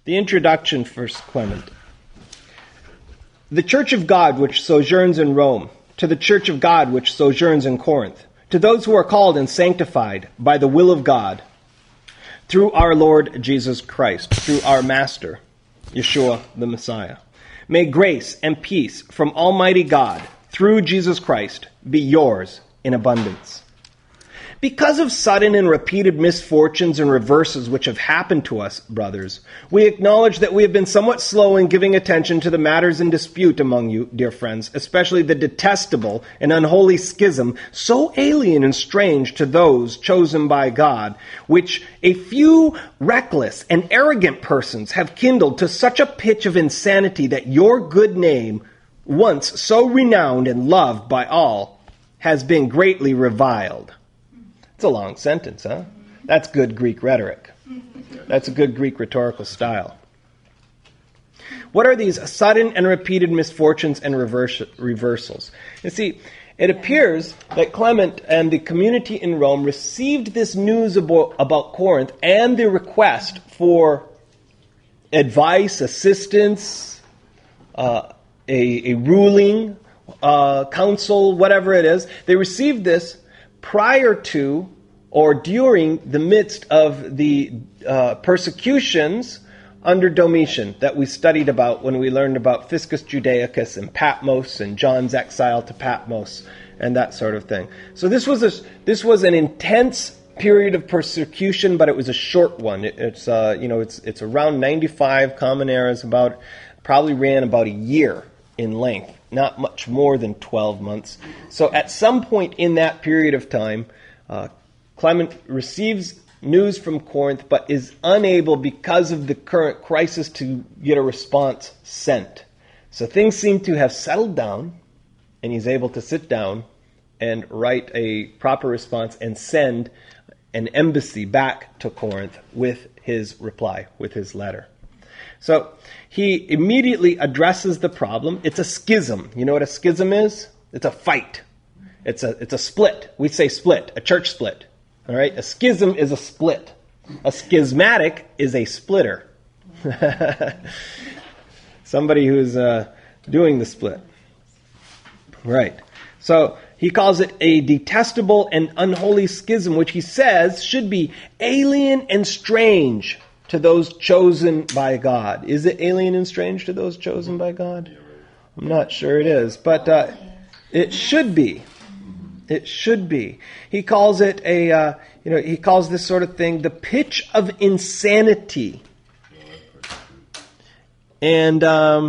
The introduction, First Clement. The church of God which sojourns in Rome, to the church of God which sojourns in Corinth, to those who are called and sanctified by the will of God, through our Lord Jesus Christ, through our Master, Yeshua the Messiah. May grace and peace from Almighty God, through Jesus Christ, be yours in abundance. Because of sudden and repeated misfortunes and reverses which have happened to us, brothers, we acknowledge that we have been somewhat slow in giving attention to the matters in dispute among you, dear friends, especially the detestable and unholy schism, so alien and strange to those chosen by God, which a few reckless and arrogant persons have kindled to such a pitch of insanity that your good name, once so renowned and loved by all, has been greatly reviled. It's a long sentence, huh? That's good Greek rhetoric. That's a good Greek rhetorical style. What are these sudden and repeated misfortunes and reversals? You see, it appears that Clement and the community in Rome received this news about Corinth and the request for advice, assistance, a ruling, counsel, whatever it is. They received this prior to or during the midst of the persecutions under Domitian that we studied about when we learned about Fiscus Judaicus and Patmos and John's exile to Patmos and that sort of thing. So this was an intense period of persecution, but it was a short one. It's around 95 common eras, probably ran about a year in length. Not much more than 12 months. So at some point in that period of time, Clement receives news from Corinth, but is unable, because of the current crisis, to get a response sent. So things seem to have settled down, and he's able to sit down and write a proper response and send an embassy back to Corinth with his reply, with his letter. So he immediately addresses the problem. It's a schism. You know what a schism is? It's a fight. It's a split. We say split, a church split. All right? A schism is a split. A schismatic is a splitter. Somebody who's doing the split. Right. So he calls it a detestable and unholy schism, which he says should be alien and strange to those chosen by God. Is it alien and strange to those chosen by God? I'm not sure it is, but it should be. It should be. He calls it he calls this sort of thing the pitch of insanity. And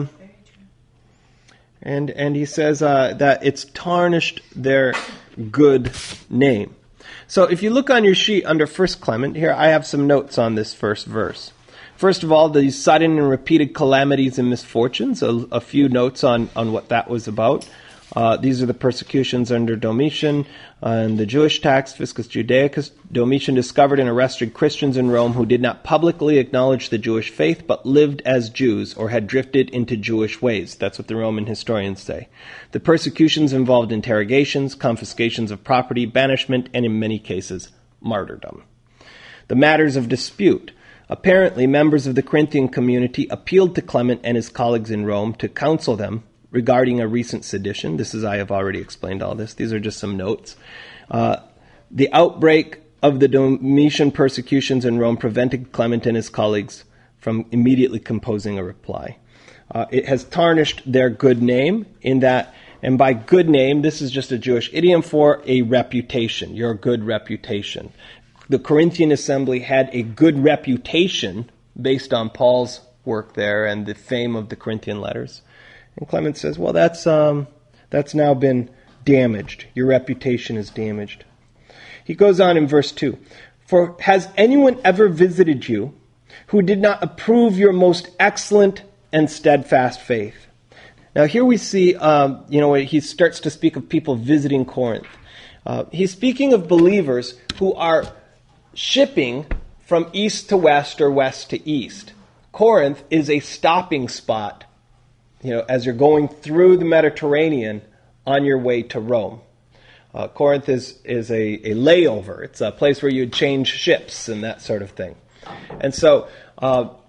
he says that it's tarnished their good name. So if you look on your sheet under 1 Clement, here I have some notes on this first verse. First of all, these sudden and repeated calamities and misfortunes, a few notes on what that was about. These are the persecutions under Domitian and the Jewish tax, Fiscus Judaicus. Domitian discovered and arrested Christians in Rome who did not publicly acknowledge the Jewish faith but lived as Jews or had drifted into Jewish ways. That's what the Roman historians say. The persecutions involved interrogations, confiscations of property, banishment, and in many cases, martyrdom. The matters of dispute. Apparently, members of the Corinthian community appealed to Clement and his colleagues in Rome to counsel them regarding a recent sedition. I have already explained all this. These are just some notes. The outbreak of the Domitian persecutions in Rome prevented Clement and his colleagues from immediately composing a reply. It has tarnished their good name in that, and by good name, this is just a Jewish idiom for a reputation, your good reputation. The Corinthian assembly had a good reputation based on Paul's work there and the fame of the Corinthian letters. And Clement says, well, that's now been damaged. Your reputation is damaged. He goes on in verse 2. For has anyone ever visited you who did not approve your most excellent and steadfast faith? Now here we see, he starts to speak of people visiting Corinth. He's speaking of believers who are shipping from east to west or west to east. Corinth is a stopping spot, as you're going through the Mediterranean on your way to Rome. Corinth is a layover. It's a place where you'd change ships and that sort of thing. And so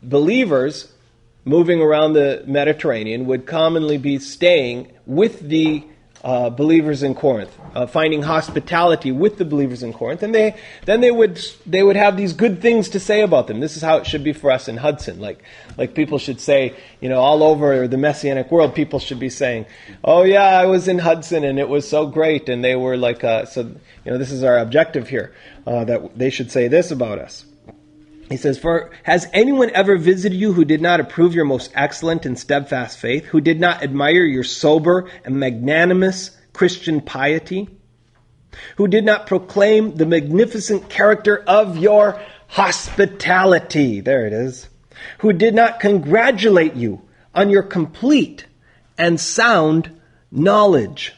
believers moving around the Mediterranean would commonly be staying with the believers in Corinth, finding hospitality with the believers in Corinth, and they would have these good things to say about them. This is how it should be for us in Hudson. Like people should say, all over the Messianic world, people should be saying, "Oh yeah, I was in Hudson and it was so great," and they were like, this is our objective here, that they should say this about us. He says, "For has anyone ever visited you who did not approve your most excellent and steadfast faith, who did not admire your sober and magnanimous Christian piety, who did not proclaim the magnificent character of your hospitality," there it is, "who did not congratulate you on your complete and sound knowledge?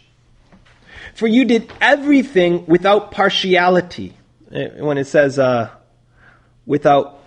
For you did everything without partiality." When it says without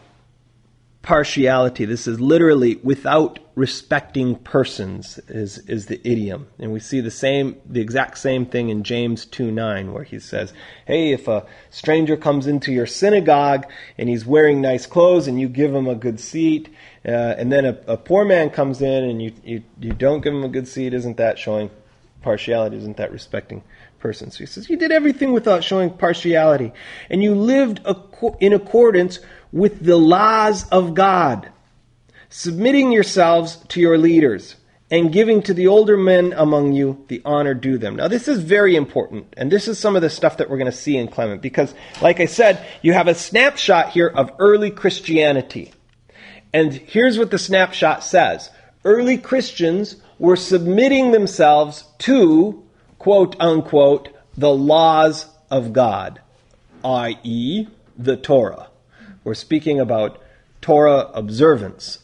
partiality, this is literally without respecting persons is the idiom. And we see the exact same thing in James 2:9, where he says, hey, if a stranger comes into your synagogue and he's wearing nice clothes and you give him a good seat, and then a poor man comes in and you don't give him a good seat, isn't that showing partiality? Isn't that respecting persons? So he says, you did everything without showing partiality, and you lived in accordance with the laws of God, submitting yourselves to your leaders and giving to the older men among you the honor due them. Now this is very important, and this is some of the stuff that we're going to see in Clement, because like I said, you have a snapshot here of early Christianity. And here's what the snapshot says. Early Christians were submitting themselves to, quote unquote, the laws of God, i.e., the Torah. We're speaking about Torah observance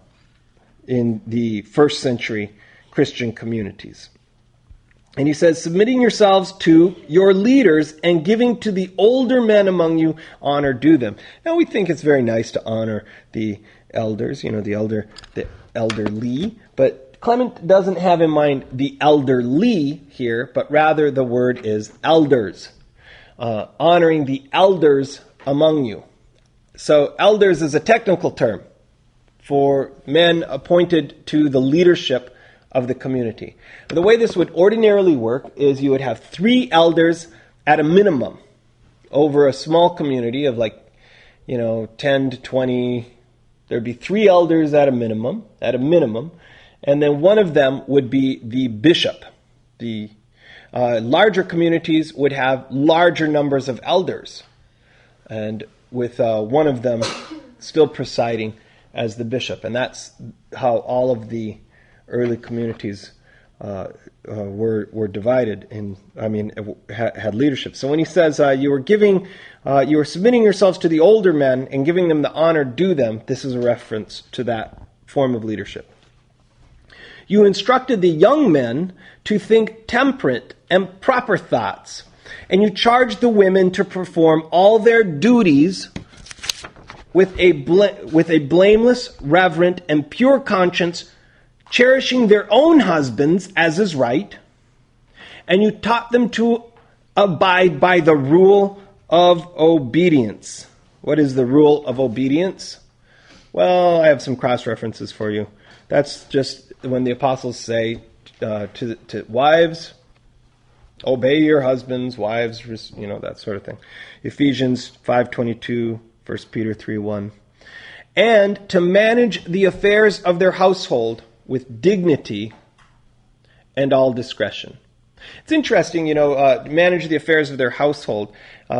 in the first century Christian communities. And he says, submitting yourselves to your leaders and giving to the older men among you honor due them. Now we think it's very nice to honor the elders, the elderly, but Clement doesn't have in mind the elderly here, but rather the word is elders, honoring the elders among you. So elders is a technical term for men appointed to the leadership of the community. The way this would ordinarily work is you would have 3 elders at a minimum over a small community of 10 to 20. There'd be 3 elders at a minimum, and then one of them would be the bishop. The larger communities would have larger numbers of elders, and with one of them still presiding as the bishop. And that's how all of the early communities were divided had leadership. So when he says you were submitting yourselves to the older men and giving them the honor due them, this is a reference to that form of leadership. You instructed the young men to think temperate and proper thoughts, and you charged the women to perform all their duties with a blameless, reverent, and pure conscience, cherishing their own husbands as is right, and you taught them to abide by the rule of obedience. What is the rule of obedience? Well, I have some cross-references for you. That's just when the apostles say to wives, obey your husbands, wives, that sort of thing. Ephesians 5:22, 1 Peter 3:1. And to manage the affairs of their household with dignity and all discretion. It's interesting, manage the affairs of their household.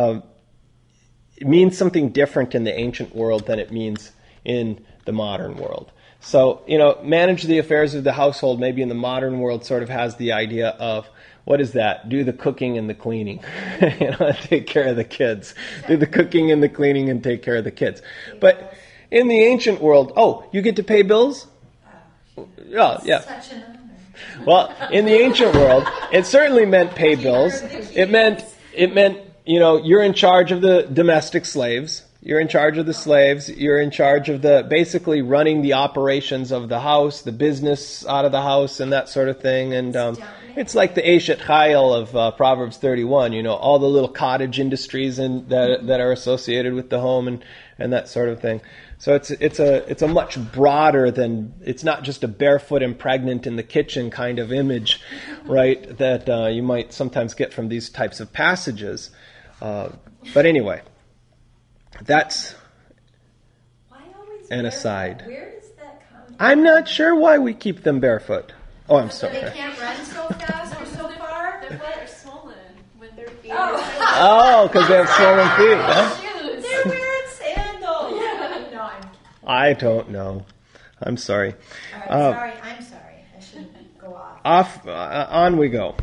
It means something different in the ancient world than it means in the modern world. So, manage the affairs of the household maybe in the modern world sort of has the idea of, what is that? Do the cooking and the cleaning. Take care of the kids. Do the cooking and the cleaning and take care of the kids. But in the ancient world, you get to pay bills? Yeah. Such an honor. Well, in the ancient world, it certainly meant pay bills. It meant you're in charge of the domestic slaves. You're in charge of the slaves. You're in charge of basically running the operations of the house, the business out of the house, and that sort of thing. And it's like the Eshet Chayil of Proverbs 31. All the little cottage industries that are associated with the home and that sort of thing. So it's a much broader than, it's not just a barefoot and pregnant in the kitchen kind of image, right, that you might sometimes get from these types of passages. But anyway, that's an aside. Where does that come from? I'm not sure why we keep them barefoot. Oh, I'm So sorry. they can't run so fast or so far? Their feet are swollen with their feet. Oh, because they have swollen feet, huh? Shoes. They're wearing sandals. No, I'm I don't know. I'm sorry. All right, I'm sorry. I shouldn't go off. On we go.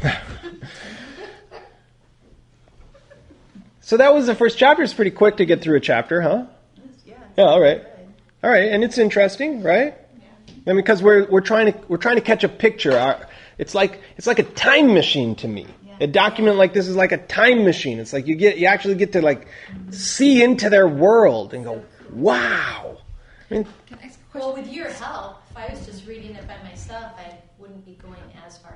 So that was the first chapter. It's pretty quick to get through a chapter, huh? Yeah, all right. All right, and it's interesting, right? I mean, because we're trying to catch a picture. It's like a time machine to me. A document like this is like a time machine. It's like you actually get to like see into their world and go, wow. I mean, Well, with your help, if I was just reading it by myself, I wouldn't be going as far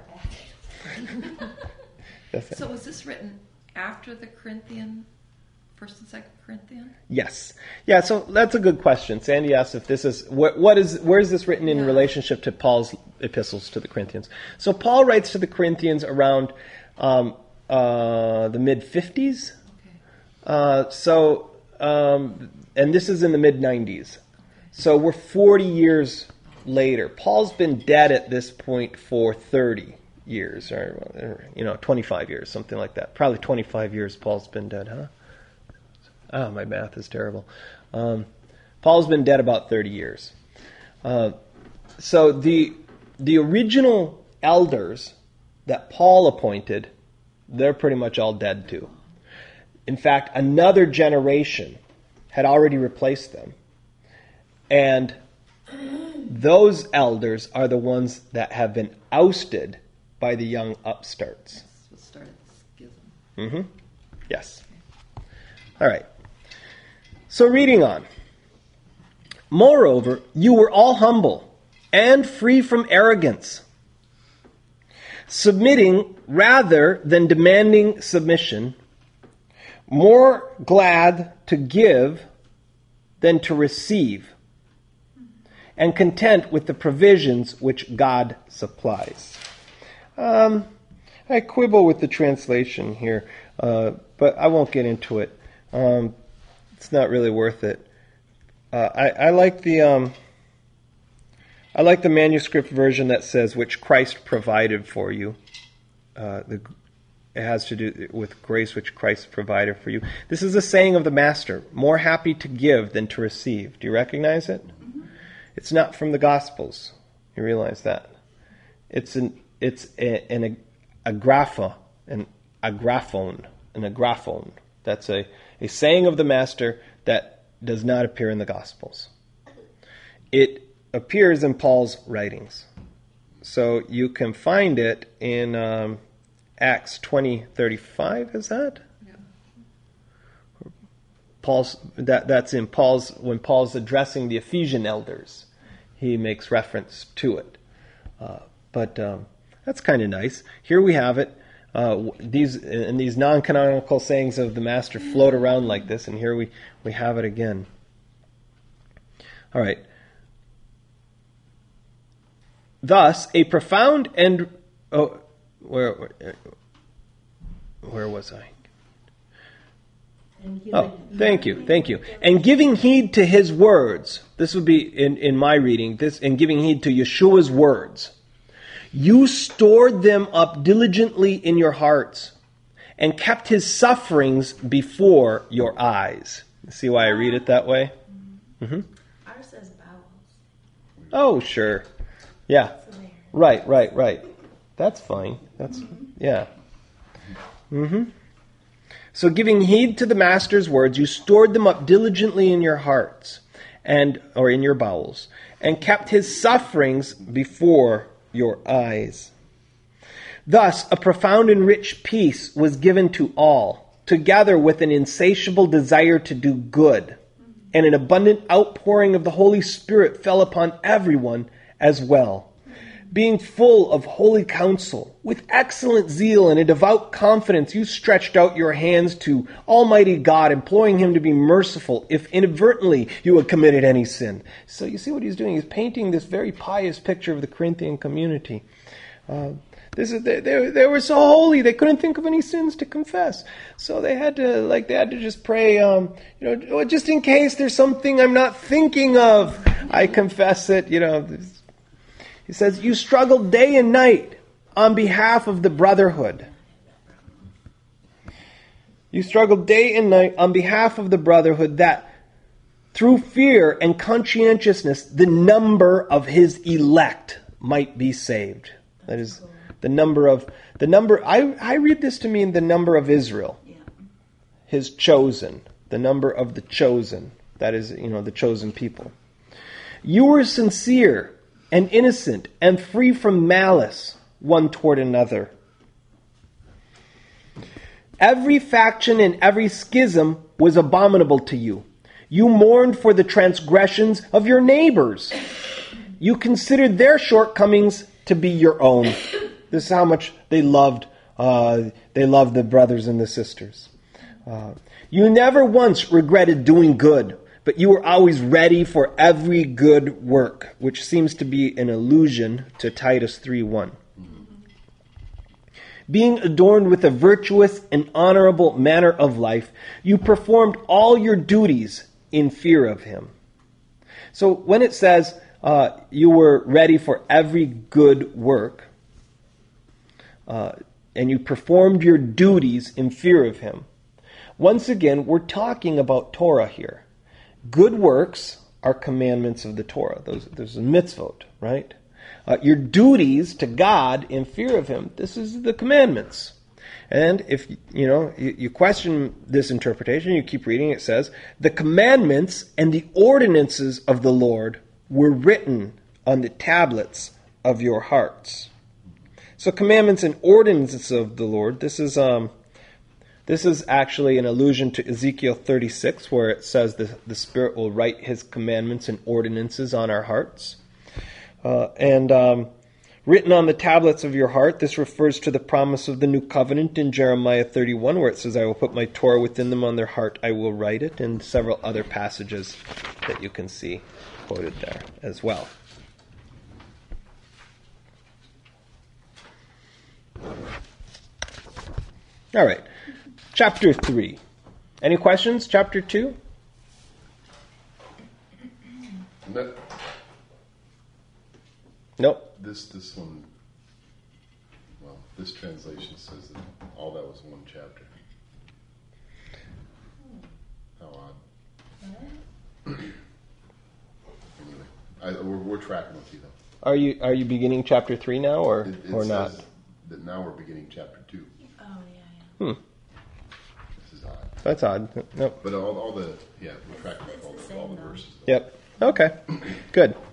back. So was this written after the Corinthian, 1st and 2nd Corinthians? yes, yeah. So that's a good question. Sandy asked if this is where is this written in relationship to Paul's epistles to the Corinthians? So Paul writes to the Corinthians around the mid 50s. Okay. And this is in the mid 90s. So we're 40 years later. Paul's been dead at this point for 30 years, or 25 years, something like that. Probably 25 years Paul's been dead, huh? Oh, my math is terrible. Paul's been dead about 30 years. So the original elders that Paul appointed, they're pretty much all dead too. In fact, another generation had already replaced them. And those elders are the ones that have been ousted by the young upstarts. That's what started the schism. Mm-hmm. Yes. All right. So reading on. Moreover, you were all humble and free from arrogance, submitting rather than demanding submission, more glad to give than to receive, and content with the provisions which God supplies. I quibble with the translation here, but I won't get into it. It's not really worth it. I like the manuscript version that says which Christ provided for you. It has to do with grace which Christ provided for you. This is a saying of the Master: more happy to give than to receive. Do you recognize it? Mm-hmm. It's not from the Gospels. You realize that? It's an agraphone. That's a saying of the Master that does not appear in the Gospels. It appears in Paul's writings. So you can find it in Acts 20:35, is that? Yeah. That's in Paul's, when Paul's addressing the Ephesian elders, he makes reference to it. But that's kind of nice. Here we have it. These non-canonical sayings of the Master float around like this, and here we have it again. All right. Thus, a profound and where was I? Oh, thank you. And giving heed to his words. This would be in my reading. This, and giving heed to Yeshua's words. You stored them up diligently in your hearts, and kept his sufferings before your eyes. See why I read it that way? Mm-hmm. Ours says bowels. Oh, sure. Yeah. Right. That's fine. Yeah. Mm-hmm. So giving heed to the Master's words, you stored them up diligently in your hearts, or in your bowels, and kept his sufferings before your eyes. Thus, a profound and rich peace was given to all, together with an insatiable desire to do good, and an abundant outpouring of the Holy Spirit fell upon everyone as well. Being full of holy counsel, with excellent zeal and a devout confidence, you stretched out your hands to Almighty God, imploring him to be merciful if inadvertently you had committed any sin. So you see what he's doing? He's painting this very pious picture of the Corinthian community. They were so holy they couldn't think of any sins to confess. So they had to just pray, just in case there's something I'm not thinking of, I confess it. He says, you struggled day and night on behalf of the brotherhood. You struggled day and night on behalf of the brotherhood, that through fear and conscientiousness, the number of his elect might be saved. That is the number, I read this to mean the number of Israel. Yeah. His chosen, the number of the chosen. That is, the chosen people. You were sincere and innocent and free from malice one toward another. Every faction and every schism was abominable to you. You mourned for the transgressions of your neighbors. You considered their shortcomings to be your own. This is how much they loved the brothers and the sisters. You never once regretted doing good, but you were always ready for every good work, which seems to be an allusion to Titus 3:1. Being adorned with a virtuous and honorable manner of life, you performed all your duties in fear of him. So when it says you were ready for every good work, and you performed your duties in fear of him, once again, we're talking about Torah here. Good works are commandments of the Torah. There's a mitzvot, right? Your duties to God in fear of him, this is the commandments. And if you question this interpretation, you keep reading, it says, the commandments and the ordinances of the Lord were written on the tablets of your hearts. So commandments and ordinances of the Lord, this is actually an allusion to Ezekiel 36, where it says the Spirit will write his commandments and ordinances on our hearts. Written on the tablets of your heart, this refers to the promise of the new covenant in Jeremiah 31, where it says, I will put my Torah within them, on their heart I will write it, and several other passages that you can see quoted there as well. All right. Chapter 3. Any questions? Chapter 2? No. Nope. This one, well, this translation says that all that was one chapter. How odd. Anyway, we're tracking with you though. Are you beginning chapter 3 now, or not? Says that now we're beginning chapter 2. Oh, yeah. This is odd. That's odd. Nope. But all the we're tracking with all the verses. Yep. Okay. Good.